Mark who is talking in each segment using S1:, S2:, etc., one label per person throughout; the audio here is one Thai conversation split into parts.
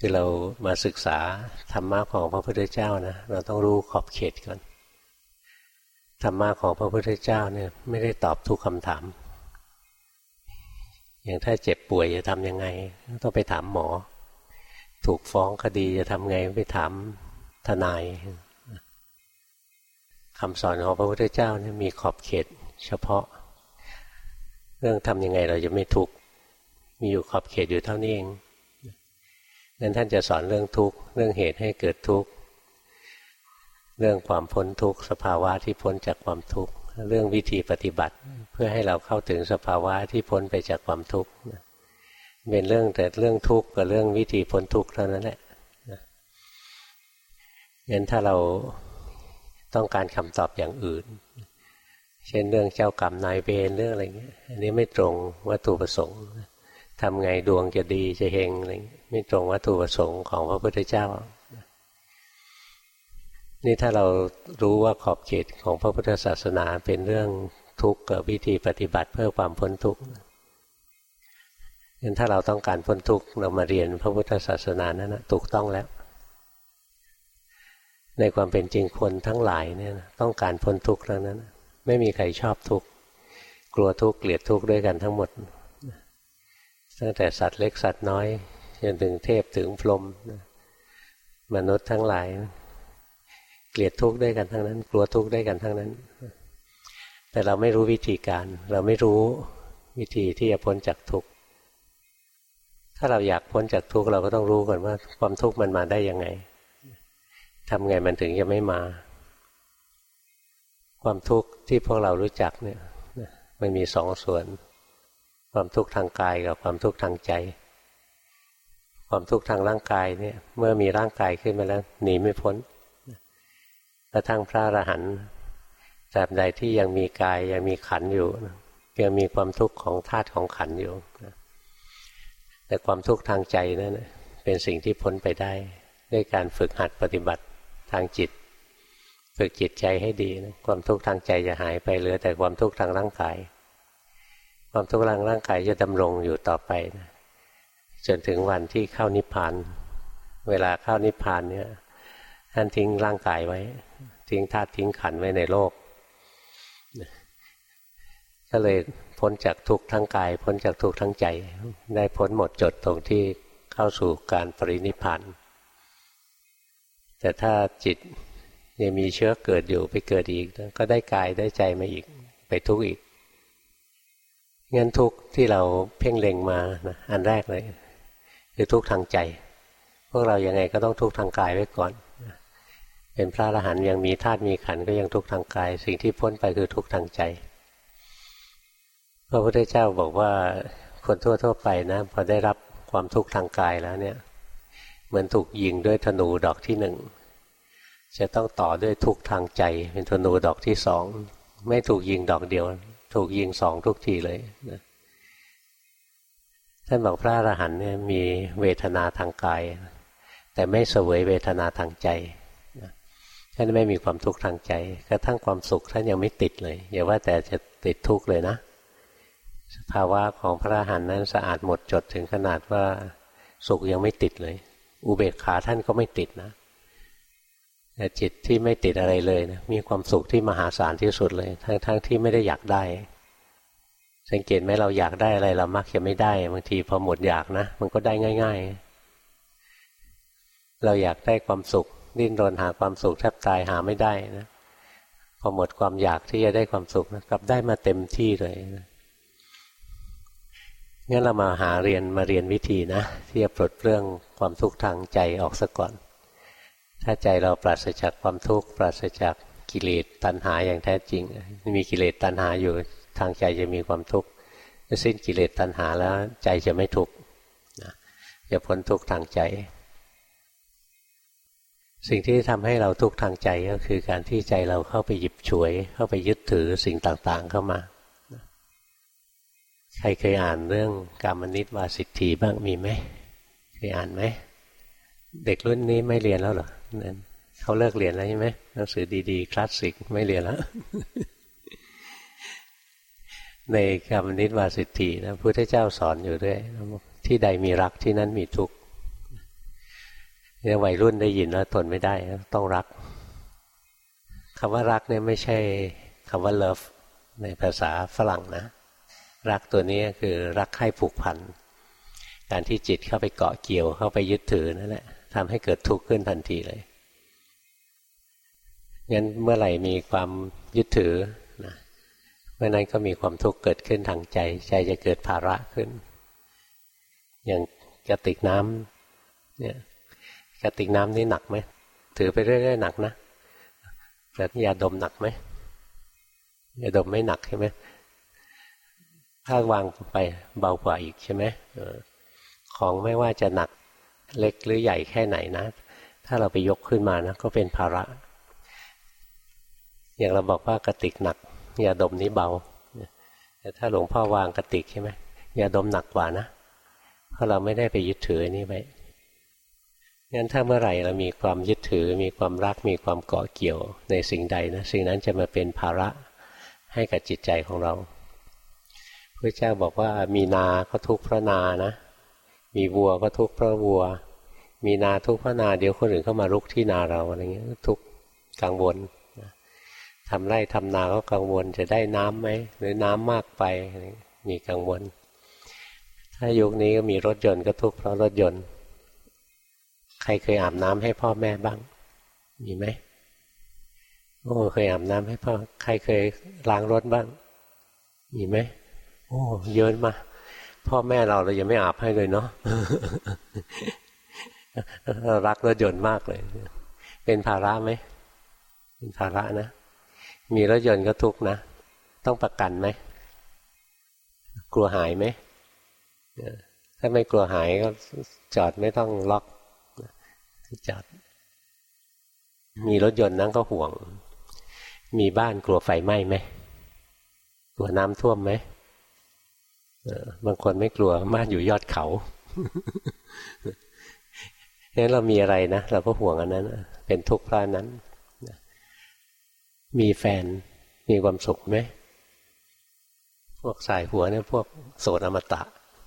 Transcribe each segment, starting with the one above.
S1: คือเรามาศึกษาธรรมะของพระพุทธเจ้านะเราต้องรู้ขอบเขตก่อนธรรมะของพระพุทธเจ้าเนี่ยไม่ได้ตอบทุกคำถามอย่างถ้าเจ็บป่วยจะทำยังไงต้องไปถามหมอถูกฟ้องคดีจะทำไงไปถามทนายคำสอนของพระพุทธเจ้าเนี่ยมีขอบเขตเฉพาะเรื่องทำยังไงเราจะไม่ทุกข์มีอยู่ขอบเขตอยู่เท่านี้เองงั้นท่านจะสอนเรื่องทุกข์เรื่องเหตุให้เกิดทุกข์เรื่องความพ้นทุกข์สภาวะที่พ้นจากความทุกข์เรื่องวิธีปฏิบัติเพื่อให้เราเข้าถึงสภาวะที่พ้นไปจากความทุกข์เป็นเรื่องแต่เรื่องทุกข์กับเรื่องวิธีพ้นทุกข์เท่านั้นแหละงั้นถ้าเราต้องการคำตอบอย่างอื่นเช่นเรื่องเจ้ากรรมนายเวรเรื่องอะไรเงี้ยอันนี้ไม่ตรงวัตถุประสงค์ทำไงดวงจะดีจะเฮงอะไรไม่ตรงวัตถุประสงค์ของพระพุทธเจ้านี่ถ้าเรารู้ว่าขอบเขตของพระพุทธศาสนาเป็นเรื่องทุกข์กับวิธีปฏิบัติเพื่อความพ้นทุกข์งั้นถ้าเราต้องการพ้นทุกข์เรามาเรียนพระพุทธศาสนานั้นนะถูกต้องแล้วในความเป็นจริงคนทั้งหลายเนี่ยต้องการพ้นทุกข์ทั้งนั้นไม่มีใครชอบทุกข์กลัวทุกข์เกลียดทุกข์ด้วยกันทั้งหมดตั้งแต่สัตว์เล็กสัตว์น้อยจนถึงเทพถึงพรหมมนุษย์ทั้งหลายเกลียดทุกข์ด้วยกันทั้งนั้นกลัวทุกข์ด้วยกันทั้งนั้นแต่เราไม่รู้วิธีการเราไม่รู้วิธีที่จะพ้นจากทุกข์ถ้าเราอยากพ้นจากทุกข์เราก็ต้องรู้ก่อนว่าความทุกข์มันมาได้ยังไงทำไงมันถึงจะไม่มาความทุกข์ที่พวกเรารู้จักเนี่ยมันมีสองส่วนความทุกข์ทางกายกับความทุกข์ทางใจความทุกข์ทางร่างกายเนี่ยเมื่อมีร่างกายขึ้นมาแล้วหนีไม่พ้นกระทั่งพระอรหันต์ตราบใดที่ยังมีกายยังมีขันธ์อยู่ยังมีความทุกข์ของธาตุของขันธ์อยู่แต่ความทุกข์ทางใจนั่นเป็นสิ่งที่พ้นไปได้ด้วยการฝึกหัดปฏิบัติทางจิตฝึกจิตใจให้ดีนะความทุกข์ทางใจจะหายไปเหลือแต่ความทุกข์ทางร่างกายความทุกข์ทางร่างกายจะดำรงอยู่ต่อไปนะจนถึงวันที่เข้านิพพานเวลาเข้านิพพานเนี่ยท่านทิ้งร่างกายไว้ทิ้งธาตุทิ้งขันธ์ไว้ในโลกก็เลยพ้นจากทุกข์ทั้งกายพ้นจากทุกข์ทั้งใจได้พ้นหมดจดตรงที่เข้าสู่การปรินิพพานแต่ถ้าจิตยังมีเชื้อเกิดอยู่ไปเกิดอีกก็ได้กายได้ใจมาอีกไปทุกข์อีกงั้นทุกข์ที่เราเพ่งเล็งมานะอันแรกเลยคือทุกข์ทางใจพวกเรายังไงก็ต้องทุกข์ทางกายไว้ก่อนเป็นพระอรหันต์ยังมีธาตุมีขันธ์ก็ยังทุกข์ทางกายสิ่งที่พ้นไปคือทุกข์ทางใจพระพุทธเจ้าบอกว่าคนทั่วๆไปนะพอได้รับความทุกข์ทางกายแล้วเนี่ยเหมือนถูกยิงด้วยธนูดอกที่หนึ่งจะต้องต่อด้วยทุกข์ทางใจเป็นธนูดอกที่สองไม่ถูกยิงดอกเดียวถูกยิงสองทุกทีเลยนะท่านบอกพระอรหันต์เนี่ยมีเวทนาทางกายแต่ไม่เสวยเวทนาทางใจท่านไม่มีความทุกข์ทางใจกระทั่งความสุขท่านยังไม่ติดเลยอย่าว่าแต่จะติดทุกข์เลยนะสภาวะของพระอรหันต์นั้นสะอาดหมดจดถึงขนาดว่าสุขยังไม่ติดเลยอุเบกขาท่านก็ไม่ติดนะแต่จิตที่ไม่ติดอะไรเลยนะมีความสุขที่มหาศาลที่สุดเลยทั้งที่ไม่ได้อยากได้สังเกตไหมเราอยากได้อะไรเรามักจะไม่ได้บางทีพอหมดอยากนะมันก็ได้ง่ายๆเราอยากได้ความสุขดิ้นรนหาความสุขแทบตายหาไม่ได้นะพอหมดความอยากที่จะได้ความสุขนะกลับได้มาเต็มที่เลยนะงั้นเรามาเรียนวิธีนะที่จะปลดเปลื้องความทุกข์ทางใจออกซะก่อนถ้าใจเราปราศจากความทุกข์ปราศจากกิเลสตัณหาอย่างแท้จริงมีกิเลสตัณหาอยู่ทางใจจะมีความทุกข์สิ้นกิเลสตัณหาแล้วใจจะไม่ทุกข์จะพ้นทุกข์ทางใจสิ่งที่ทำให้เราทุกข์ทางใจก็คือการที่ใจเราเข้าไปหยิบฉวยเข้าไปยึดถือสิ่งต่างๆเข้ามาใครเคยอ่านเรื่องกามนิสวาสิทธีบ้างมีไหมเคยอ่านไหมเด็กรุ่นนี้ไม่เรียนแล้วเหรอเขาเลิกเรียนแล้วใช่ไหมหนังสือดีๆคลาสสิกไม่เรียนแล้ว ในกามนิสวาสิทธีนะพระพุทธเจ้าสอนอยู่ด้วยที่ใดมีรักที่นั้นมีทุกข์เนี่ยวัยรุ่นได้ยินแล้วทนไม่ได้ต้องรักคำว่ารักเนี่ยไม่ใช่คำว่า love ในภาษาฝรั่งนะรักตัวนี้คือรักใคร่ผูกพันการที่จิตเข้าไปเกาะเกี่ยวเข้าไปยึดถือนั่นแหละทำให้เกิดทุกข์ขึ้นทันทีเลยงั้นเมื่อไหร่มีความยึดถือนะเมื่อนั้นก็มีความทุกข์เกิดขึ้นทางใจใจจะเกิดภาระขึ้นอย่างกระติกน้ำเนี่ยกระติกน้ำนี่หนักไหมถือไปเรื่อยๆหนักนะแต่ยาดมหนักไหมยาดมไม่หนักใช่ไหมถ้าวางไปเบากว่าอีกใช่ไหมของไม่ว่าจะหนักเล็กหรือใหญ่แค่ไหนนะถ้าเราไปยกขึ้นมานะก็เป็นภาระอย่างเราบอกว่ากระติกหนักยาดมนี้เบาแต่ถ้าหลวงพ่อวางกระติกใช่ไหมยาดมหนักกว่านะเพราะเราไม่ได้ไปยึดถืออันนี้ไว้งั้นถ้าเมื่อไหร่เรามีความยึดถือมีความรักมีความเกาะเกี่ยวในสิ่งใดนะสิ่งนั้นจะมาเป็นภาระให้กับจิตใจของเราพระเจ้าบอกว่ามีนาก็ทุกข์เพราะนานะมีวัวก็ทุกข์เพราะวัวมีนาทุกข์เพราะนาเดี๋ยวคนอื่นเข้ามารุกที่นาเราอะไรเงี้ยทุกข์กังวลทำไร่ทำนาก็กังวลจะได้น้ำไหมหรือน้ำมากไปมีกังวลถ้ายุคนี้ก็มีรถยนต์ก็ทุกข์เพราะรถยนต์ใครเคยอาบน้ำให้พ่อแม่บ้างมีไหมโอ้เคยอาบน้ำให้พ่อใครเคยล้างรถบ้างมีไหมโอ้เยอะมาพ่อแม่เรายังไม่อาบให้เลยเนาะ เรารักรถยนต์มากเลยเป็นภาระไหมเป็นภาระนะมีรถยนต์ก็ทุกข์นะต้องประกันไหมกลัวหายไหมถ้าไม่กลัวหายก็จอดไม่ต้องล็อกจอดมีรถยนต์นั้นก็ห่วงมีบ้านกลัวไฟไหม้ไหมกลัวน้ำท่วมไหมบางคนไม่กลัวบ้านอยู่ยอดเขางั้นเรามีอะไรนะเราก็ห่วงอันนั้นเป็นทุกข์เพราะนั้นมีแฟนมีความสุขไหมพวกสายหัวเนี่ยพวกโสดอมตะ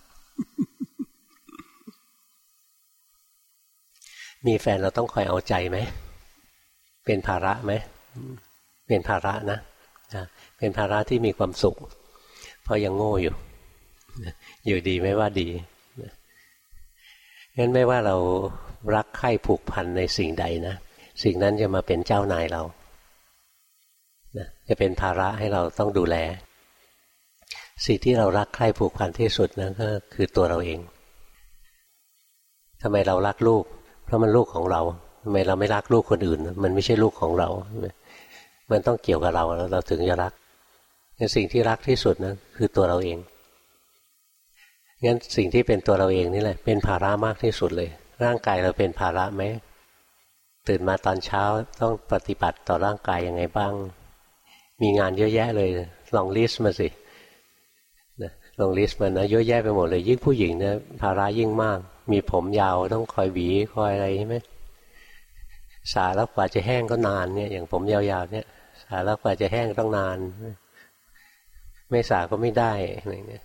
S1: มีแฟนเราต้องคอยเอาใจไหมเป็นภาระไหมเป็นภาระนะเป็นภาระที่มีความสุขเพราะยังโง่อยู่ดีไม่ว่าดีงั้นไม่ว่าเรารักใคร่ผูกพันในสิ่งใดนะสิ่งนั้นจะมาเป็นเจ้านายเราจะเป็นภาระให้เราต้องดูแลสิ่งที่เรารักใคร่ผูกพันที่สุดนะก็คือตัวเราเองทำไมเรารักลูกเพราะมันลูกของเราทำไมเราไม่รักลูกคนอื่นมันไม่ใช่ลูกของเรามันต้องเกี่ยวกับเราแล้วเราถึงจะรักสิ่งที่รักที่สุดนะคือตัวเราเองงั้นสิ่งที่เป็นตัวเราเองนี่แหละเป็นภาระมากที่สุดเลยร่างกายเราเป็นภาระไหมตื่นมาตอนเช้าต้องปฏิบัติต่อร่างกายยังไงบ้างมีงานเยอะแยะเลยลองลิสต์มาสิลองลิสต์มันนะเยอะแยะไปหมดเลยยิ่งผู้หญิงนะภาระยิ่งมากมีผมยาวต้องคอยหวีคอยอะไรใช่ไหมสาแล้วกว่าจะแห้งก็นานเนี่ยอย่างผมยาวๆเนี่ยสาแล้วกว่าจะแห้งต้องนานไม่สาก็ไม่ได้อะไรเนี่ย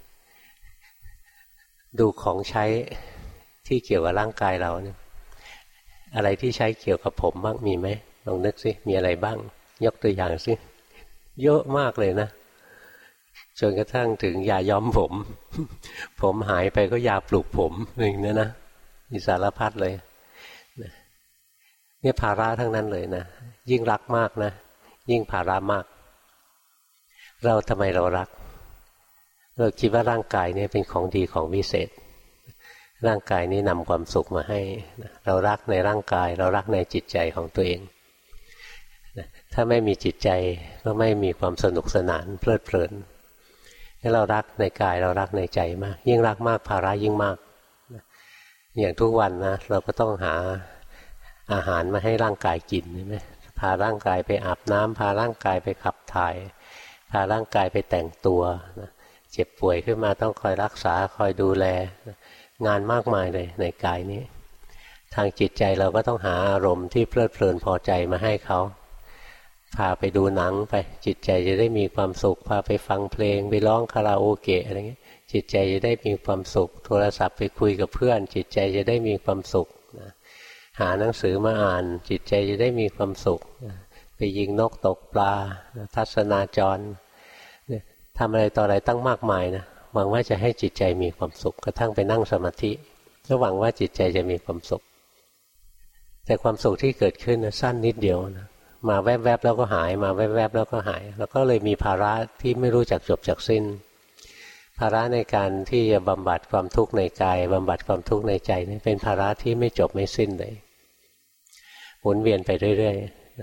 S1: ดูของใช้ที่เกี่ยวกับร่างกายเราเนี่ยอะไรที่ใช้เกี่ยวกับผมบ้างมีไหมลองนึกสิมีอะไรบ้างยกตัวอย่างสิเยอะมากเลยนะจนกระทั่งถึงยาย้อมผมผมหายไปก็ยาปลูกผมอย่างนี้นะมีสารพัดเลยเนี่ยภาระทั้งนั้นเลยนะยิ่งรักมากนะยิ่งภาระมากเราทำไมเรารักเราคิดว่าร่างกายนี้เป็นของดีของวิเศษร่างกายนี้นำความสุขมาให้เรารักในร่างกายเรารักในจิตใจของตัวเองถ้าไม่มีจิตใจก็ไม่มีความสนุกสนานเพลิดเพลินให้เรารักในกายเรารักในใจมากยิ่งรักมากภาระยิ่งมากอย่างทุกวันนะเราก็ต้องหาอาหารมาให้ร่างกายกินใช่ไหมพาร่างกายไปอาบน้ำพาร่างกายไปขับถ่ายพาร่างกายไปแต่งตัวเจ็บป่วยขึ้นมาต้องคอยรักษาคอยดูแลงานมากมายเลยในกายนี้ทางจิตใจเราก็ต้องหาอารมณ์ที่เพลิดเพลินพอใจมาให้เขาพาไปดูหนังไปจิตใจจะได้มีความสุขพาไปฟังเพลงไปร้องคาราโอเกะอะไรเงี้ยจิตใจจะได้มีความสุขโทรศัพท์ไปคุยกับเพื่อนจิตใจจะได้มีความสุขหหาหนังสือมาอ่านจิตใจจะได้มีความสุขไปยิงนกตกปลาทัศนาจรทำอะไรต่ออะไรตั้งมากมายนะหวังว่าจะให้จิตใจมีความสุขกระทั่งไปนั่งสมาธิก็หวังว่าจิตใจจะมีความสุขแต่ความสุขที่เกิดขึ้นนะสั้นนิดเดียวนะมาแวบๆแล้วก็หายมาแวบๆแล้วก็หายแล้วก็เลยมีภาระที่ไม่รู้จักจบจักสิ้นภาระในการที่จะบำบัดความทุกข์ในกายบำบัดความทุกข์ในใจนี่เป็นภาระที่ไม่จบไม่สิ้นเลยหมุนเวียนไปเรื่อยๆ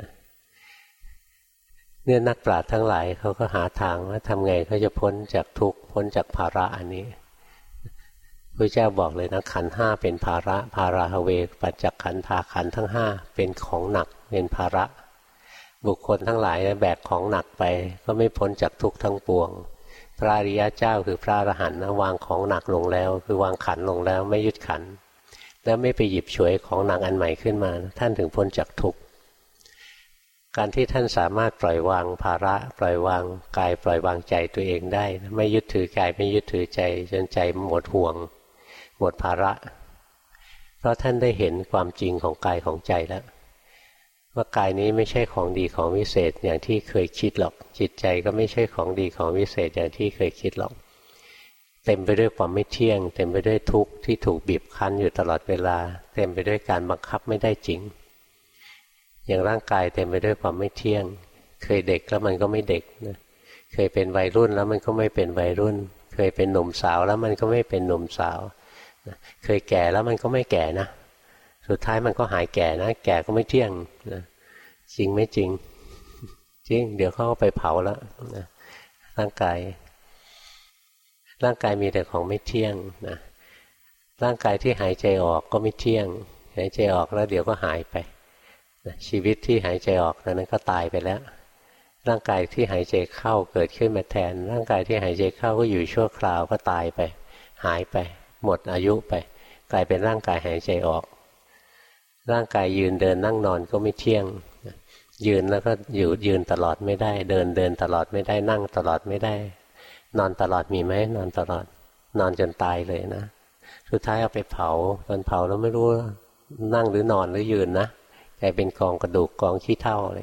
S1: เนี่ยนักปราชญ์ทั้งหลายเขาก็หาทางว่าทำไงเขาจะพ้นจากทุกข์พ้นจากภาระอันนี้พระเจ้าบอกเลยนะขันธ์ห้าเป็นภาระภาราเวปัจจขันธาขันธ์ทั้งห้าเป็นของหนักเป็นภาระบุคคลทั้งหลายแบกของหนักไปก็ไม่พ้นจากทุกข์ทั้งปวงพระอริยเจ้าคือพระอรหันต์นะวางของหนักลงแล้วคือวางขันธ์ลงแล้วไม่ยึดขันธ์แล้วไม่ไปหยิบฉวยของหนักอันใหม่ขึ้นมาท่านถึงพ้นจากทุกข์การที่ท่านสามารถปล่อยวางภาระปล่อยวางกายปล่อยวางใจตัวเองได้ไม่ยึดถือกายไม่ยึดถือใจจนใจหมดห่วงหมดภาระเพราะท่านได้เห็นความจริงของกายของใจแล้วว่ากายนี้ไม่ใช่ของดีของวิเศษอย่างที่เคยคิดหรอกจิตใจก็ไม่ใช่ของดีของวิเศษอย่างที่เคยคิดหรอกเต็มไปด้วยความไม่เที่ยงเต็มไปด้วยทุกข์ที่ถูกบีบคั้นอยู่ตลอดเวลาเต็มไปด้วยการบังคับไม่ได้จริงอย่างร่างกายเต็มไปด้วยความไม่เที่ยงเคยเด็กแล้วมันก็ไม่เด็กนะเคยเป็นวัยรุ่นแล้วมันก็ไม่เป็นวัยรุ่นเคยเป็นหนุ่มสาวแล้วมันก็ไม่เป็นหนุ่มสาวเคยแก่แล้วมันก็ไม่แก่นะสุดท้ายมันก็หายแก่นะแก่ก็ไม่เที่ยงนะจริงไม่จริงจริงเดี๋ยวเขาก็ไปเผาแล้วนะร่างกายมีแต่ของไม่เที่ยงนะร่างกายที่หายใจออกก็ไม่เที่ยงหายใจออกแล้วเดี๋ยวก็หายไปนะชีวิตที่หายใจออกนั้นก็ตายไปแล้วร่างกายที่หายใจเข้าเกิดขึ้นมาแทนร่างกายที่หายใจเข้าก็อยู่ชั่วคราวก็ตายไปหายไปหมดอายุไปกลายเป็นร่างกายหายใจออกร่างกายยืนเดินนั่งนอนก็ไม่เที่ยงยืนแล้วก็อยู่ยืนตลอดไม่ได้เดินตลอดไม่ได้นั่งตลอดไม่ได้นอนตลอดมีไหมนอนตลอดนอนจนตายเลยนะสุดท้ายเอาไปเผาตอนเผาแล้วไม่รู้นั่งหรือนอนหรือยืนนะกลายเป็นกองกระดูกกองขี้เถ้าอะไร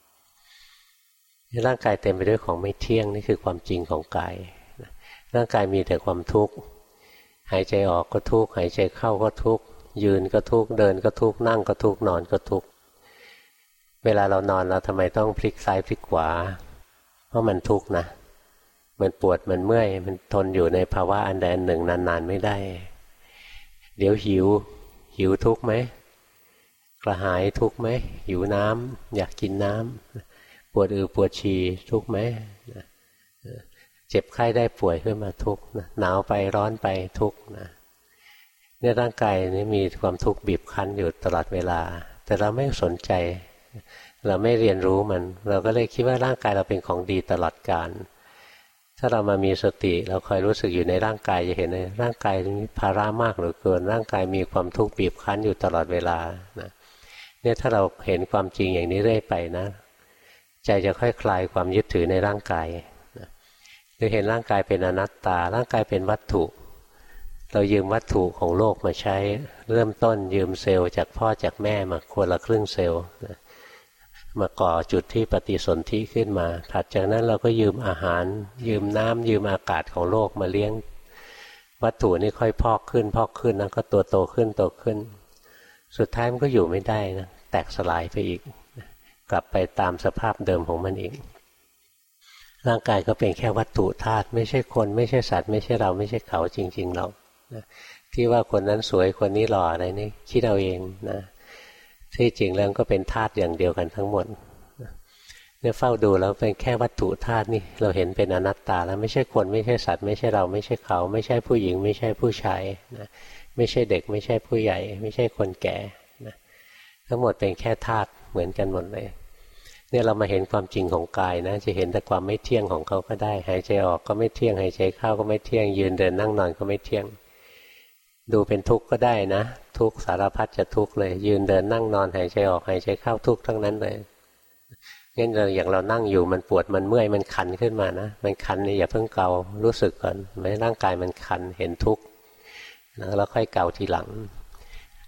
S1: ร่างกายเต็มไปด้วยของไม่เที่ยงนี่คือความจริงของกายร่างกายมีแต่ความทุกข์หายใจออกก็ทุกข์หายใจเข้าก็ทุกข์ยืนก็ทุกข์เดินก็ทุกข์นั่งก็ทุกข์นอนก็ทุกข์เวลาเรานอนเราทำไมต้องพลิกซ้ายพลิกขวาเพราะมันทุกข์นะมันปวดมันเมื่อยมันทนอยู่ในภาวะอันใดอันหนึ่งนานๆไม่ได้เดี๋ยวหิวทุกข์ไหมกระหายทุกข์ไหมหิวน้ำอยากกินน้ำปวดปวดฉี่ทุกข์ไหมเจ็บไข้ได้ป่วยขึ้นมาทุกข์หนาวไปร้อนไปทุกข์นะเนี่ยร่างกายนี้มีความทุกข์บีบคั้นอยู่ตลอดเวลาแต่เราไม่สนใจเราไม่เรียนรู้มันเราก็เลยคิดว่าร่างกายเราเป็นของดีตลอดกาลถ้าเรามามีสติเราคอยรู้สึกอยู่ในร่างกายจะเห็นเลยร่างกายมีภาระมากเหลือเกินร่างกายมีความทุกข์บีบคั้นอยู่ตลอดเวลานะเนี่ยถ้าเราเห็นความจริงอย่างนี้เรื่อยไปนะใจจะค่อยคลายความยึดถือในร่างกายจะเห็นร่างกายเป็นอนัตตาร่างกายเป็นวัตถุเรายืมวัตถุของโลกมาใช้เริ่มต้นยืมเซลล์จากพ่อจากแม่มาคนละครึ่งเซลล์มาก่อจุดที่ปฏิสนธิขึ้นมาถัดจากนั้นเราก็ยืมอาหารยืมน้ำยืมอากาศของโลกมาเลี้ยงวัตถุนี่ค่อยพอกขึ้นนะก็ตัวโตขึ้นสุดท้ายมันก็อยู่ไม่ได้นะแตกสลายไปอีกกลับไปตามสภาพเดิมของมันเองร่างกายก็เป็นแค่วัตถุธาตุไม่ใช่คนไม่ใช่สัตว์ไม่ใช่เราไม่ใช่เขาจริงๆเราที่ว่าคนนั้นสวยคนนี้หล่ออะไรนี่คิดเอาเองนะที่จริงแล้วก็เป็นธาตุอย่างเดียวกันทั้งหมดเนี่ยเฝ้าดูแล้วเป็นแค่วัตถุธาตุนี่เราเห็นเป็นอนัตตาแล้วไม่ใช่คนไม่ใช่สัตว์ไม่ใช่เราไม่ใช่เขาไม่ใช่ผู้หญิงไม่ใช่ผู้ชายนะไม่ใช่เด็กไม่ใช่ผู้ใหญ่ไม่ใช่คนแก่นะทั้งหมดเป็นแค่ธาตุเหมือนกันหมดเลยเนี่ยเรามาเห็นความจริงของกายนะจะเห็นแต่ความไม่เที่ยงของเขาก็ได้หายใจออกก็ไม่เที่ยงหายใจเข้าก็ไม่เที่ยงยืนเดินนั่งนอนก็ไม่เที่ยงดูเป็นทุกข์ก็ได้นะทุกข์สารพัดจะทุกข์เลยยืนเดินนั่งนอนหายใจออกหายใจเข้าทุกข์ทั้งนั้นเลยงั้นอย่างเรานั่งอยู่มันปวดมันเมื่อยมันคันขึ้นมานะมันคันนี่อย่าเพิ่งเการู้สึกก่อนไม่ร่างกายมันคันเห็นทุกข์แล้วค่อยเกาทีหลัง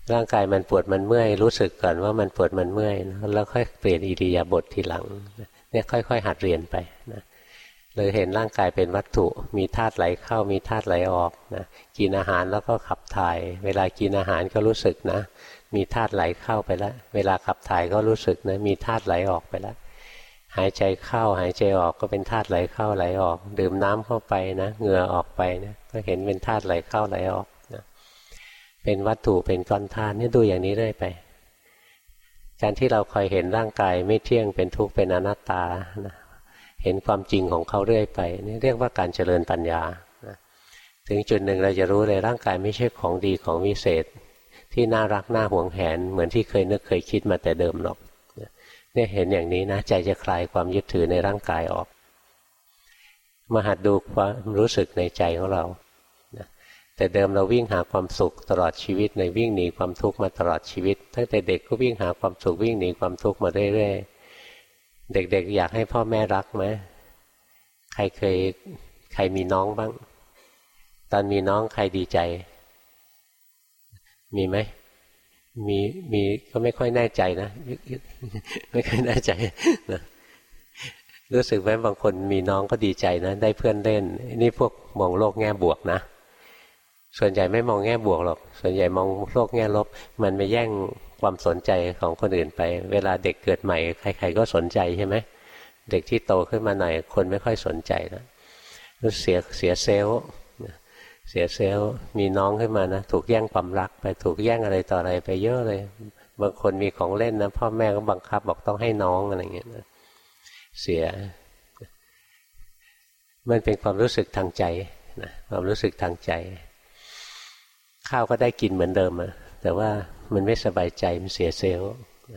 S1: ร่างกายมันปวดมันเมื่อยรู้สึกก่อนว่ามันปวดมันเมื่อยแล้วค่อยเปลี่ยนอิริยาบถทีหลังเนี่ยค่อยๆหัดเรียนไปนะเลยเห็นร่างกายเป็นวัตถุมีธาตุไหลเข้ามีธาตุไหลออกนะกินอาหารแล้วก็ขับถ่ายเวลากินอาหารก็รู้สึกนะมีธาตุไหลเข้าไปแล้วเวลาขับถ่ายก็รู้สึกนะมีธาตุไหลออกไปแล้วหายใจเข้าหายใจออกก็เป็นธาตุไหลเข้าไหลออกดื่มน้ำเข้าไปนะเหงื่อออกไปนะก็เห็นเป็นธาตุไหลเข้าไหลออกนะเป็นวัตถุเป็นก้อนธาตุนี่ดูอย่างนี้เรื่อยไปการที่เราคอยเห็นร่างกายไม่เที่ยงเป็นทุกข์เป็นอนัตตานะเห็นความจริงของเขาเรื่อยไปนี่เรียกว่าการเจริญปัญญานะถึงจุดหนึ่งเราจะรู้เลยร่างกายไม่ใช่ของดีของวิเศษที่น่ารักน่าหวงแหนเหมือนที่เคยนึกเคยคิดมาแต่เดิมหรอกเนี่ยเห็นอย่างนี้นะใจจะคลายความยึดถือในร่างกายออกมาหัดดูความรู้สึกในใจของเราแต่เดิมเราวิ่งหาความสุขตลอดชีวิตในวิ่งหนีความทุกข์มาตลอดชีวิตตั้งแต่เด็กก็วิ่งหาความสุขวิ่งหนีความทุกข์มาเรื่อยๆเด็กๆอยากให้พ่อแม่รักไหมใครมีน้องบ้างตอนมีน้องใครดีใจมีไหมมีก็ไม่ค่อยแน่ใจนะไม่ค่อยแน่ใจนะรู้สึกไหมบางคนมีน้องก็ดีใจนะได้เพื่อนเล่นนี่พวกมองโลกแง่บวกนะส่วนใหญ่ไม่มองแง่บวกหรอกส่วนใหญ่มองโลกแง่ลบมันไปแย่งความสนใจของคนอื่นไปเวลาเด็กเกิดใหม่ใครๆก็สนใจใช่ไหมเด็กที่โตขึ้นมาหน่อยคนไม่ค่อยสนใจแล้วเสียเซลล์มีน้องขึ้นมานะถูกแย่งความรักไปถูกแย่งอะไรต่ออะไรไปเยอะเลยบางคนมีของเล่นนะพ่อแม่ก็บังคับบอกต้องให้น้องอะไรเงี้ยนะเสียมันเป็นความรู้สึกทางใจนะความรู้สึกทางใจข้าวก็ได้กินเหมือนเดิมอะแต่ว่ามันไม่สบายใจมันเสียเซลล์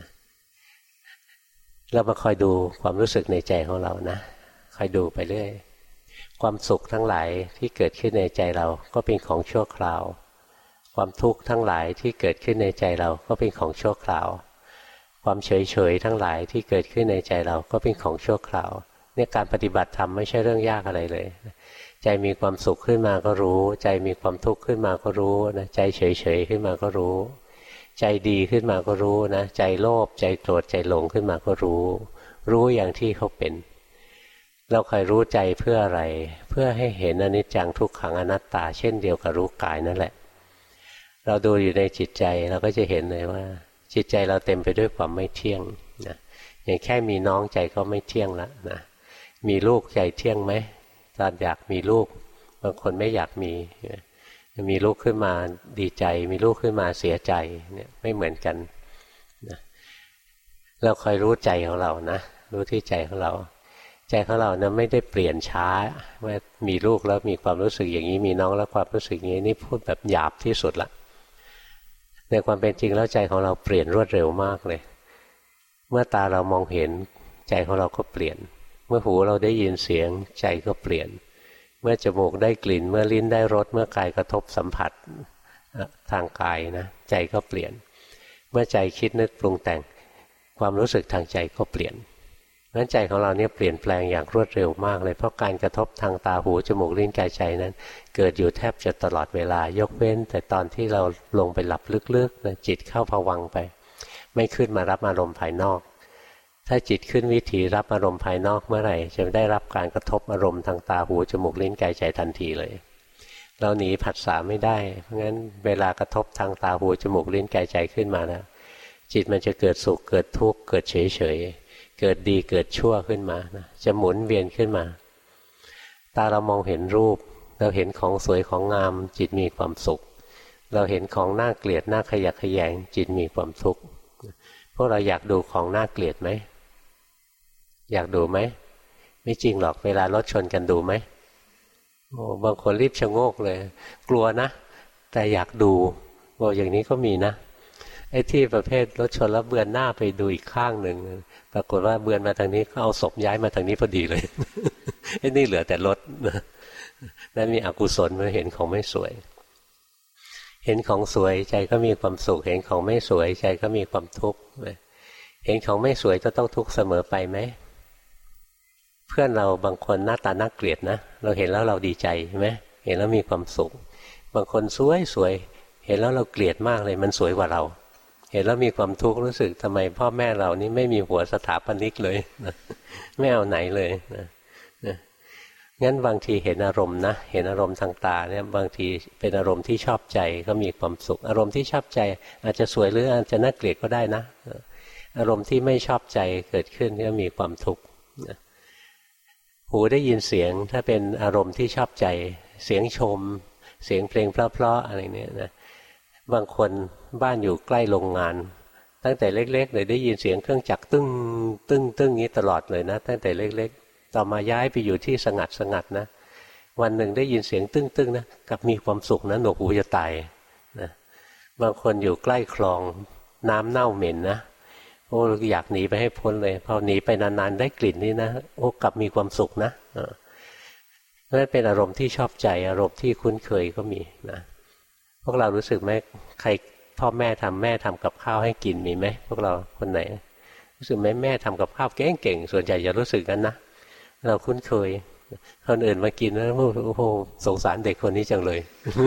S1: เรามาคอยดูความรู้สึกในใจของเรานะคอยดูไปเรื่อยความสุขทั้งหลายที่เกิดขึ้นในใจเราก็เป็นของชั่วคราวความทุกข์ทั้งหลายที่เกิดขึ้นในใจเราก็เป็นของชั่วคราวความเฉยๆทั้งหลายที่เกิดขึ้นในใจเราก็เป็นของชั่วคราวเนี่ยการปฏิบัติธรรมไม่ใช่เรื่องยากอะไรเลยใจมีความสุขขึ้นมาก็รู้ใจมีความทุกข์ขึ้นมาก็รู้นะใจเฉยๆขึ้นมาก็รู้ใจดีขึ้นมาก็รู้นะใจโลภใจโกรธใจหลงขึ้นมาก็รู้อย่างที่เขาเป็นเราคอยรู้ใจเพื่ออะไรเพื่อให้เห็นอนิจจังทุกขังอนัตตาเช่นเดียวกับรู้กายนั่นแหละเราดูอยู่ในจิตใจเราก็จะเห็นเลยว่าจิตใจเราเต็มไปด้วยความไม่เที่ยงนะอย่างแค่มีน้องใจก็ไม่เที่ยงแล้วนะมีลูกใจเที่ยงไหมตอนอยากมีลูกบางคนไม่อยากมีลูกขึ้นมาดีใจมีลูกขึ้นมาเสียใจเนี่ยไม่เหมือนกันนะเราคอยรู้ใจของเรานะรู้ที่ใจของเราใจของเรานะไม่ได้เปลี่ยนช้าว่ามีลูกแล้วมีความรู้สึกอย่างนี้มีน้องแล้วความรู้สึกอย่างนี้นี่พูดแบบหยาบที่สุดละในความเป็นจริงแล้วใจของเราเปลี่ยนรวดเร็วมากเลยเมื่อตาเรามองเห็นใจของเราก็เปลี่ยนเมื่อหูเราได้ยินเสียงใจก็เปลี่ยนเมื่อจมูกได้กลิ่นเมื่อลิ้นได้รสเมื่อกายกระทบสัมผัสทางกายนะใจก็เปลี่ยนเมื่อใจคิดนึกปรุงแต่งความรู้สึกทางใจก็เปลี่ยนงั้นใจของเราเนี่ยเปลี่ยนแปลงอย่างรวดเร็วมากเลยเพราะการกระทบทางตาหูจมูกลิ้นกายใจนั้นเกิดอยู่แทบจะตลอดเวลายกเว้นแต่ตอนที่เราลงไปหลับลึกๆนะจิตเข้าภวังค์ไปไม่ขึ้นมารับอารมณ์ภายนอกถ้าจิตขึ้นวิถีรับอารมณ์ภายนอกเมื่อไหร่จะได้รับการกระทบอารมณ์ทางตาหูจมูกลิ้นกายใจทันทีเลยเราหนีผัสสะไม่ได้เพราะงั้นเวลากระทบทางตาหูจมูกลิ้นกายใจขึ้นมาแล้วจิตมันจะเกิดสุขเกิดทุกข์เกิดเฉยๆเกิดดีเกิดชั่วขึ้นมานะจะหมุนเวียนขึ้นมาตาเรามองเห็นรูปเราเห็นของสวยของงามจิตมีความสุขเราเห็นของน่าเกลียดน่าขยะแขยงจิตมีความทุกข์พวกเราอยากดูของน่าเกลียดไหมอยากดูไหมไม่จริงหรอกเวลารถชนกันดูไหมโอ้บางคนรีบชะโงกเลยกลัวนะแต่อยากดูบอกอย่างนี้ก็มีนะไอ้ที่ประเภทรถชนแล้วเบือนหน้าไปดูอีกข้างหนึ่งปรากฏว่าเบือนมาทางนี้ก็เอาศพย้ายมาทางนี้พอดีเลย ไอ้นี่เหลือแต่รถนั่นมีอกุศลมาเห็นของไม่สวยเห็นของสวยใจก็มีความสุขเห็นของไม่สวยใจก็มีความทุกข์เห็นของไม่สวยจะต้องทุกข์เสมอไปไหมเพื่อนเราบางคนหน้าตาน่าเกลียดนะเราเห็นแล้วเราดีใจใช่ไหมเห็นแล้วมีความสุขบางคนสวยห็นแล้วเราเกลียดมากเลยมันสวยกว่าเราเห็นแล้วมีความทุกข์รู้สึกทำไมพ่อแม่เรานี่ไม่มีหัวสถาปนิกเลยนะไม่เอาไหนเลยนะงั้นบางทีเห็นอารมณ์นะเห็นอารมณ์ทางตาเนี่ยบางทีเป็นอารมณ์ที่ชอบใจก็มีความสุขอารมณ์ที่ชอบใจอาจจะสวยหรืออาจจะน่าเกลียดก็ได้นะอารมณ์ที่ไม่ชอบใจเกิดขึ้นก็มีความทุกข์หูได้ยินเสียงถ้าเป็นอารมณ์ที่ชอบใจเสียงชมเสียงเพลงเพราะๆอะไรเนี่ยนะบางคนบ้านอยู่ใกล้โรงงานตั้งแต่เล็กๆเลยได้ยินเสียงเครื่องจักรตึ้งตึ้งตึ้งนี้ตลอดเลยนะตั้งแต่เล็กๆต่อมาย้ายไปอยู่ที่สงัดนะวันหนึ่งได้ยินเสียงตึ้งตึ้งนะกลับมีความสุขนะหนวกหูจะตายนะบางคนอยู่ใกล้คลองน้ำเน่าเหม็นนะโอ้อยากหนีไปให้พ้นเลยพอหนีไปนานๆได้กลิ่นนี้นะโอ้กลับมีความสุขนะนั่นเป็นอารมณ์ที่ชอบใจอารมณ์ที่คุ้นเคยก็มีนะพวกเรารู้สึกไหมใครพ่อแม่ทำกับข้าวให้กินมีไหมพวกเราคนไหนรู้สึกไหมแม่ทำกับข้าวเก่งๆส่วนใหญ่จะรู้สึกกันนะเราคุ้นเคยคนอื่นมากินแล้วโอ้โหสงสารเด็กคนนี้จังเลย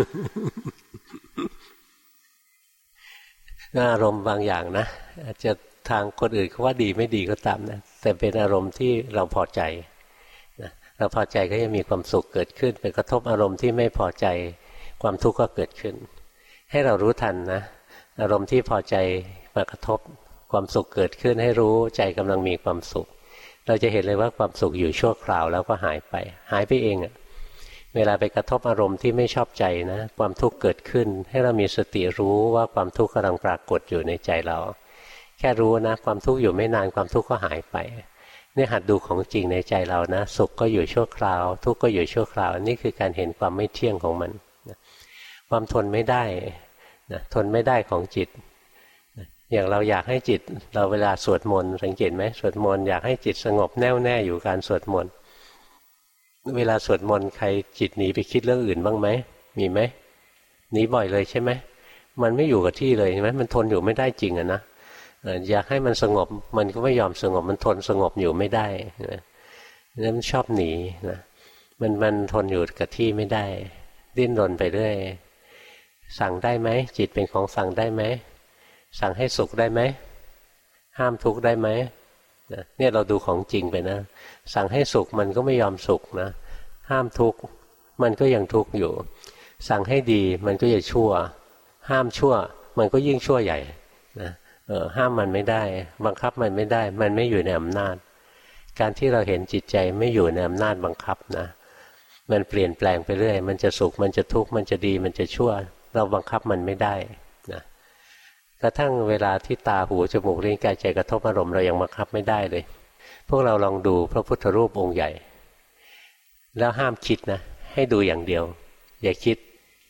S1: อารมณ์บางอย่างนะอาจจะทางคนอื่นเขาว่าดีไม่ดีก็ตามนะแต่เป็นอารมณ์ที่เราพอใจนะเราพอใจก็จะมีความสุขเกิดขึ้นไปกระทบอารมณ์ที่ไม่พอใจความทุกข์ก็เกิดขึ้นให้เรารู้ทันนะอารมณ์ที่พอใจมากระทบความสุขเกิดขึ้นให้รู้ใจกำลังมีความสุขเราจะเห็นเลยว่าความสุขอยู่ชั่วคราวแล้วก็หายไปเองอะเวลาไปกระทบอารมณ์ที่ไม่ชอบใจนะความทุกข์เกิดขึ้นให้เรามีสติรู้ว่าความทุกข์กำลังปรากฏอยู่ในใจเราแค่รู้นะความทุกข์อยู่ไม่นานความทุกข์ก็หายไปนี่หัดดูของจริงในใจเรานะสุขก็อยู่ชั่วคราวทุกข์ก็อยู่ชั่วคราวนี่คือการเห็นความไม่เที่ยงของมันความทนไม่ได้นะทนไม่ได้ของจิตอย่างเราอยากให้จิตเราเวลาสวดมนต์สังเกตไหมสวดมนต์อยากให้จิตสงบแน่วแน่อยู่การสวดมนต์เวลาสวดมนต์ใครจิตหนีไปคิดเรื่องอื่นบ้างไหมมีไหมหนีบ่อยเลยใช่ไหมมันไม่อยู่กับที่เลยใช่ไหมมันทนอยู่ไม่ได้จริงอะนะอยากให้มันสงบมันก็ไม่ยอมสงบมันทนสงบอยู่ไม่ได้นั่นมันชอบหนีนะมันทนอยู่กับที่ไม่ได้ดิ้นรนไปเรื่อยสั่งได้ไหมจิตเป็นของสั่งได้ไหมสั่งให้สุขได้ไหมห้ามทุกข์ได้ไหมเนี่ยเราดูของจริงไปนะสั่งให้สุขมันก็ไม่ยอมสุขนะห้ามทุกข์มันก็ยังทุกข์อยู่สั่งให้ดีมันก็จะชั่วห้ามชั่วมันก็ยิ่งชั่วใหญ่นะห้ามมันไม่ได้บังคับมันไม่ได้มันไม่อยู่ในอำนาจการที่เราเห็นจิตใจไม่อยู่ในอำนาจบังคับนะมันเปลี่ยนแปลงไปเรื่อยมันจะสุขมันจะทุกข์มันจะดีมันจะชั่วเราบังคับมันไม่ได้นะกระทั่งเวลาที่ตาหูจมูกลิ้นกายใจกระทบอารมณ์เรายังบังคับไม่ได้เลยพวกเราลองดูพระพุทธรูปองค์ใหญ่แล้วห้ามคิดนะให้ดูอย่างเดียวอย่าคิด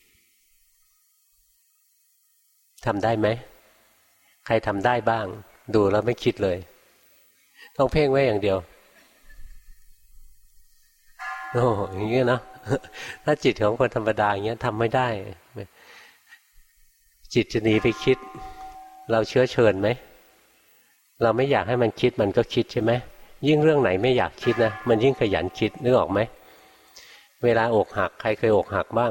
S1: ทำได้ไหมใครทำได้บ้างดูแล้วไม่คิดเลยต้องเพ่งไว้อย่างเดียวโอ้อย่างเงี้ยนะถ้าจิตของคนธรรมดาอย่างเงี้ยทำไม่ได้จิตจะหนีไปคิดเราเชื้อเชิญไหมเราไม่อยากให้มันคิดมันก็คิดใช่ไหมยิ่งเรื่องไหนไม่อยากคิดนะมันยิ่งขยันคิดนึกออกไหมเวลาอกหักใครเคยอกหักบ้าง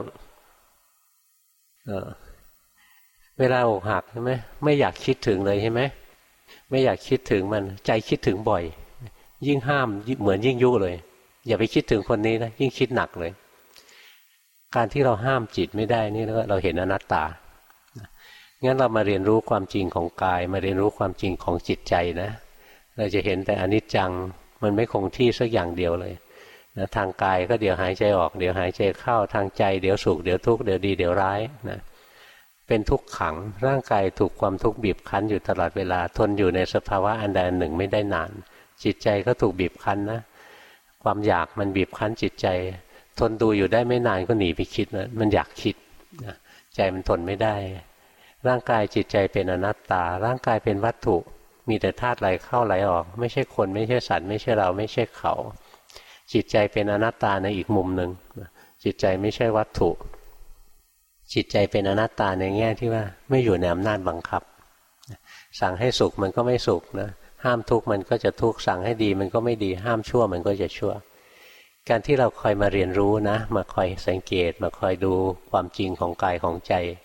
S1: เวลาอกหักใช่ไหมไม่อยากคิดถึงเลยใช่ไหมไม่อยากคิดถึงมันใจคิดถึงบ่อยยิ่งห้ามเหมือนยิ่งยุเลยอย่าไปคิดถึงคนนี้นะยิ่งคิดหนักเลยการที่เราห้ามจิตไม่ได้นี่เราเห็นอนัตตางั้นเรามาเรียนรู้ความจริงของกายมาเรียนรู้ความจริงของจิตใจนะเราจะเห็นแต่อนิจจังมันไม่คงที่สักอย่างเดียวเลยนะทางกายก็เดี๋ยวหายใจออกเดี๋ยวหายใจเข้าทางใจเดี๋ยวสุขเดี๋ยวทุกข์เดี๋ยวดีเดี๋ยวร้ายนะเป็นทุกข์ขังร่างกายถูกความทุกข์บีบคั้นอยู่ตลอดเวลาทนอยู่ในสภาวะอันใดอันหนึ่งไม่ได้นานจิตใจก็ถูกบีบคั้นนะความอยากมันบีบคั้นจิตใจทนดูอยู่ได้ไม่นานก็หนีไปคิดนะมันอยากคิดนะใจมันทนไม่ได้ร่างกายจิตใจเป็นอนัตตาร่างกายเป็นวัตถุมีแต่ธาตุไหลเข้าไหลออกไม่ใช่คนไม่ใช่สัตว์ไม่ใช่เราไม่ใช่เขาจิตใจเป็นอนัตตาในอีกมุมหนึ่งจิตใจไม่ใช่วัตถุจิตใจเป็นอนัตตาในแง่ที่ว่าไม่อยู่ในอำนาจบังคับสั่งให้สุขมันก็ไม่สุขนะห้ามทุกข์มันก็จะทุกข์สั่งให้ดีมันก็ไม่ดีห้ามชั่วมันก็จะชั่วการที่เราคอยมาเรียนรู้นะมาคอยสังเกตมาคอยดูความจริงของกายของใจ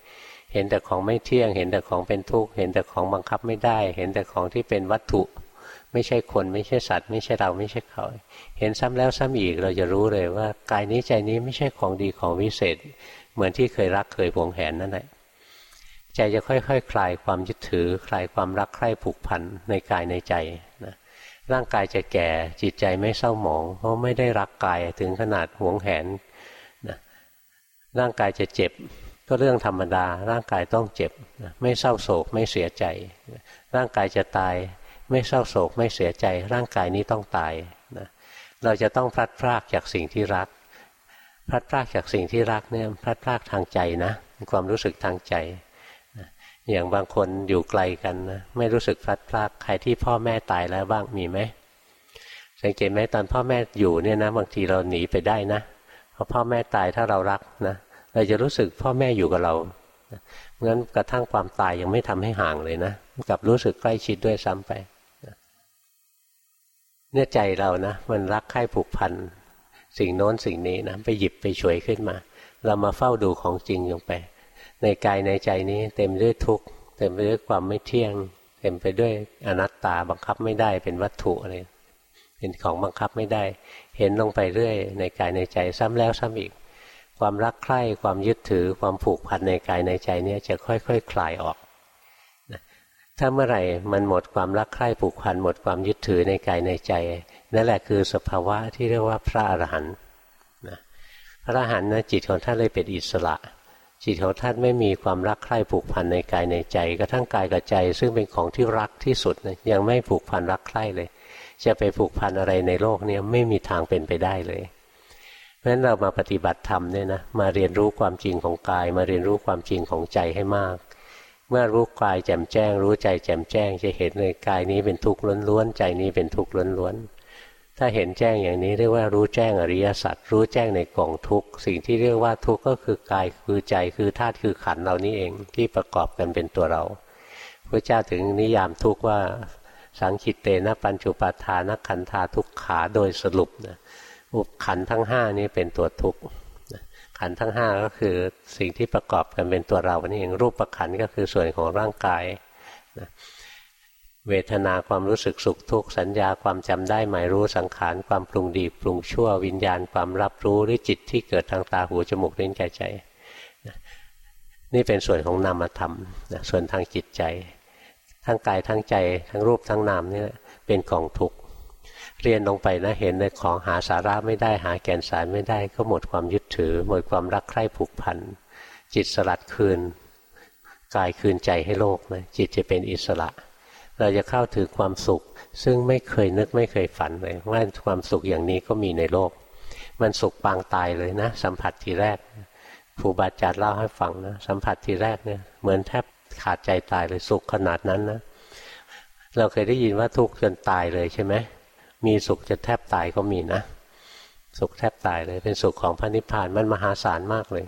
S1: เห็นแต่ของไม่เที่ยงเห็นแต่ของเป็นทุกข์เห็นแต่ของบังคับไม่ได้เห็นแต่ของที่เป็นวัตถุไม่ใช่คนไม่ใช่สัตว์ไม่ใช่เราไม่ใช่เขาเห็นซ้ำแล้วซ้ำอีกเราจะรู้เลยว่ากายนี้ใจนี้ไม่ใช่ของดีของวิเศษเหมือนที่เคยรักเคยหวงแหนนั่นแหละใจจะค่อยๆ คลายความยึดถือคลายความรักใคร่ผูกพันในกายในใจนะร่างกายจะแก่จิตใจไม่เศร้าหมองเพราะไม่ได้รักกายถึงขนาดหวงแหนนะร่างกายจะเจ็บก็เรื่องธรรมดาร่างกายต้องเจ็บนะไม่เศร้าโศกไม่เสียใจร่างกายจะตายไม่เศร้าโศกไม่เสียใจร่างกายนี้ต้องตายนะเราจะต้องพลัดพรากจากสิ่งที่รักพลัดพรากจากสิ่งที่รักเนี่ยพลัดพรากทางใจนะความรู้สึกทางใจนะอย่างบางคนอยู่ไกลกันนะไม่รู้สึกพลัดพรากใครที่พ่อแม่ตายแล้วบ้างมีไหมสังเกตไหมตอนพ่อแม่อยู่เนี่ยนะบางทีเราหนีไปได้นะพอพ่อแม่ตายถ้าเรารักนะเราจะรู้สึกพ่อแม่อยู่กับเรางั้นกระทั่งความตายยังไม่ทำให้ห่างเลยนะกลับรู้สึกใกล้ชิดด้วยซ้ำไปเนี่ยใจเรานะมันรักใคร่ผูกพันสิ่งโน้นสิ่งนี้นะไปหยิบไปฉวยขึ้นมาเรามาเฝ้าดูของจริงลงไปในกายในใจนี้เต็มด้วยทุกข์เต็มไปด้วยความไม่เที่ยงเต็มไปด้วยอนัตตาบังคับไม่ได้เป็นวัตถุอะไรเป็นของบังคับไม่ได้เห็นลงไปเรื่อยในกายในใจซ้ำแล้วซ้ำอีกความรักใคร่ความยึดถือความผูกพันในกายในใจเนี่ยจะค่อยๆ คลายออกนะถ้าเมื่อไหร่มันหมดความรักใคร่ผูกพันหมดความยึดถือในกายในใจนั่นแหละคือสภาวะที่เรียกว่าพระอรหันต์นะพระอรหันต์นะจิตของท่านเลยเป็นอิสระจิตของท่านไม่มีความรักใคร่ผูกพันในกายในใจกระทั่งกายกับใจซึ่งเป็นของที่รักที่สุดนะยังไม่ผูกพันรักใคร่เลยจะไปผูกพันอะไรในโลกนี้ไม่มีทางเป็นไปได้เลยเพราะฉะนั้นเรามาปฏิบัติธรรมเนี่ยนะมาเรียนรู้ความจริงของกายมาเรียนรู้ความจริงของใจให้มากเมื่อรู้กายแจ่มแจ้งรู้ใจแจ่มแจ้งจะเห็นเลยกายนี้เป็นทุกข์ล้วนๆใจนี้เป็นทุกข์ล้วนๆถ้าเห็นแจ้งอย่างนี้เรียกว่ารู้แจ้งอริยสัจรู้แจ้งในกองทุกข์สิ่งที่เรียกว่าทุกข์ก็คือกายคือใจคือธาตุคือขันธ์เรานี่เองที่ประกอบกันเป็นตัวเราพระเจ้าถึงนิยามทุกข์ว่าสังคิตเตนะปัญจุปาทานขันธาทุกขาโดยสรุปนะขันธ์ทั้งห้านี้เป็นตัวทุกข์ขันธ์ทั้งห้าก็คือสิ่งที่ประกอบกันเป็นตัวเรานี่เองรูปขันธ์ก็คือส่วนของร่างกายนะเวทนาความรู้สึกสุขทุกข์สัญญาความจำได้หมายรู้สังขารความปรุงดีปรุงชั่ววิญญาณความรับรู้หรือจิตที่เกิดทางตาหูจมูกลิ้นกายใจนี่เป็นส่วนของนามธรรมส่วนทางจิตใจทั้งกายทั้งใจทั้งรูปทั้งนามนี่เป็นกองทุกข์เรียนลงไปนะเห็นในของหาสาระไม่ได้หาแก่นสารไม่ได้ก็หมดความยึดถือหมดความรักใคร่ผูกพันจิตสลัดคืนกายคืนใจให้โลกนะจิตจะเป็นอิสระเราจะเข้าถึงความสุขซึ่งไม่เคยนึกไม่เคยฝันเลยว่าความสุขอย่างนี้ก็มีในโลกมันสุขปางตายเลยนะสัมผัสทีแรกครูบาอาจารย์เล่าให้ฟังนะสัมผัสทีแรกเนี่ยเหมือนแทบขาดใจตายเลยสุขขนาดนั้นนะเราเคยได้ยินว่าทุกข์จนตายเลยใช่ไหมมีสุขจะแทบตายก็มีนะสุขแทบตายเลยเป็นสุขของพระนิพพานมันมหาศาลมากเลย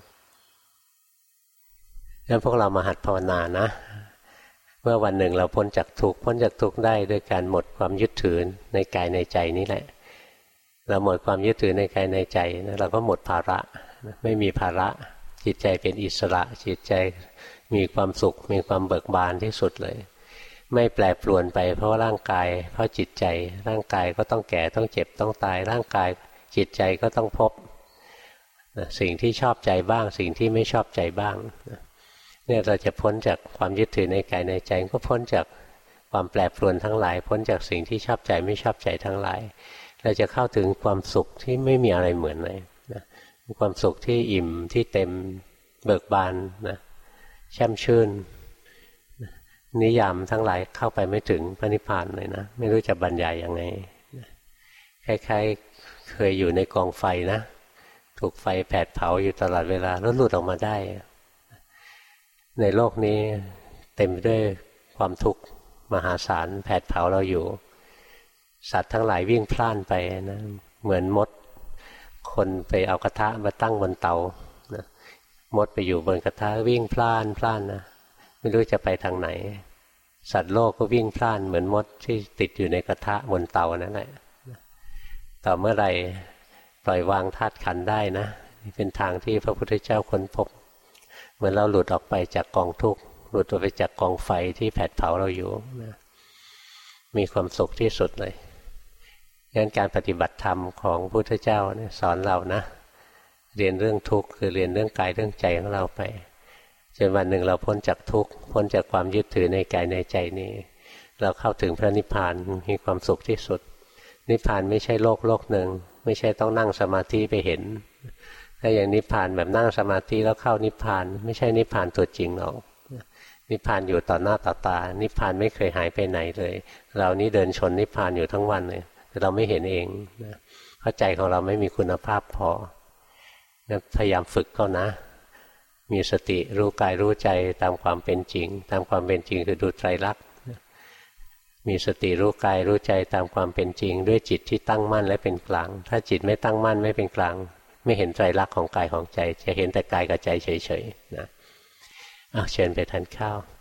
S1: งั้นพวกเรามาหัดภาวนานะเมื่อวันหนึ่งเราพ้นจากทุกข์ได้ด้วยการหมดความยึดถือในกายในใจนี่แหละเราหมดความยึดถือในกายในใจนะเราก็หมดภาระไม่มีภาระจิตใจเป็นอิสระจิตใจมีความสุขมีความเบิกบานที่สุดเลยไม่แปรปรวนไปเพราะร่างกายเพราะจิตใจร่างกายก็ต้องแก่ต้องเจ็บต้องตายร่างกายจิตใจก็ต้องพบสิ่งที่ชอบใจบ้างสิ่งที่ไม่ชอบใจบ้างเนี่ยเราจะพ้นจากความยึดถือในกายในใจก็พ้นจากความแปรปรวนทั้งหลายพ้นจากสิ่งที่ชอบใจไม่ชอบใจทั้งหลายเราจะเข้าถึงความสุขที่ไม่มีอะไรเหมือนเลยนะความสุขที่อิ่มที่เต็มเบิกบานนะแช่มชื่นนิยามทั้งหลายเข้าไปไม่ถึงพระนิพพานเลยนะไม่รู้จะบรรยายยังไงคล้ายๆเคยอยู่ในกองไฟนะถูกไฟแผดเผาอยู่ตลอดเวลาแล้วหลุดออกมาได้ในโลกนี้เต็มด้วยความทุกข์มหาศาลแผดเผาเราอยู่สัตว์ทั้งหลายวิ่งพล่านไปนะเหมือนมดคนไปเอากระทะมาตั้งบนเตานะมดไปอยู่บนกระทะวิ่งพล่านนะไม่รู้จะไปทางไหนสัตว์โลกก็วิ่งพล่านเหมือนมดที่ติดอยู่ในกระทะบนเตานั่นแหละต่อเมื่อไหร่ปล่อยวางธาตุขันธ์ได้นะนี่เป็นทางที่พระพุทธเจ้าค้นพบเหมือนเราหลุดออกไปจากกองทุกข์หลุดออกไปจากกองไฟที่แผดเผาเราอยู่นะมีความสุขที่สุดเลยงั้นการปฏิบัติธรรมของพระพุทธเจ้าเนี่ยสอนเรานะเรียนเรื่องทุกข์คือเรียนเรื่องกายเรื่องใจของเราไปจนวันหนึ่งเราพ้นจากทุกข์พ้นจากความยึดถือในกายในใจนี้เราเข้าถึงพระนิพพานมีความสุขที่สุดนิพพานไม่ใช่โลกหนึ่งไม่ใช่ต้องนั่งสมาธิไปเห็นถ้าอย่างนิพพานแบบนั่งสมาธิแล้วเข้านิพพานไม่ใช่นิพพานตัวจริงหรอกนิพพานอยู่ต่อหน้าต่อตานิพพานไม่เคยหายไปไหนเลยเรานี่เดินชนนิพพานอยู่ทั้งวันเลยแต่เราไม่เห็นเองนะเพราะใจของเราไม่มีคุณภาพพอพยายามฝึกเข้านะมีสติรู้กายรู้ใจตามความเป็นจริงตามความเป็นจริงคือดูไตรลักษณ์มีสติรู้กายรู้ใจตามความเป็นจริงด้วยจิตที่ตั้งมั่นและเป็นกลางถ้าจิตไม่ตั้งมั่นไม่เป็นกลางไม่เห็นไตรลักษณ์ของกายของใจจะเห็นแต่กายกับใจเฉยๆนะเชิญไปทานข้าว